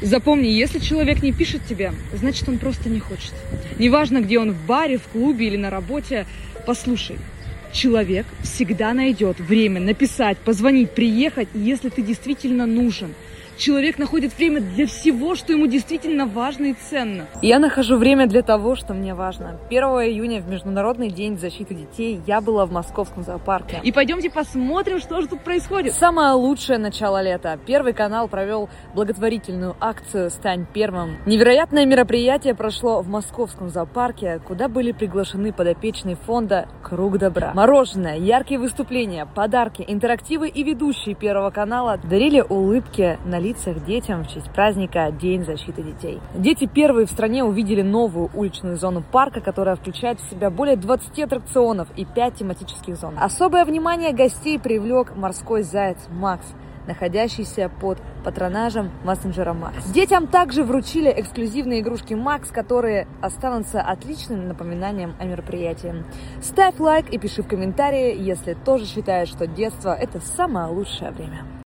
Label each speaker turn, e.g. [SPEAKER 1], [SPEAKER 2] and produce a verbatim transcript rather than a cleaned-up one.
[SPEAKER 1] Запомни, если человек не пишет тебе, значит, он просто не хочет. Неважно, где он, в баре, в клубе или на работе, послушай. Человек всегда найдет время написать, позвонить, приехать, если ты действительно нужен. Человек находит время для всего, что ему действительно важно и ценно.
[SPEAKER 2] Я нахожу время для того, что мне важно. первого июня, в Международный день защиты детей, я была в Московском зоопарке.
[SPEAKER 1] И пойдемте посмотрим, что же тут происходит.
[SPEAKER 2] Самое лучшее начало лета. Первый канал провел благотворительную акцию «Стань первым». Невероятное мероприятие прошло в Московском зоопарке, куда были приглашены подопечные фонда «Круг добра». Мороженое, яркие выступления, подарки, интерактивы и ведущие Первого канала дарили улыбки на лицах детям в честь праздника День защиты детей. Дети первые в стране увидели новую уличную зону парка, которая включает в себя более двадцати аттракционов и пять тематических зон. Особое внимание гостей привлек морской заяц Макс, находящийся под патронажем мессенджера Макс. Детям также вручили эксклюзивные игрушки Макс, которые останутся отличным напоминанием о мероприятии. Ставь лайк и пиши в комментарии, если тоже считаешь, что детство – это самое лучшее время.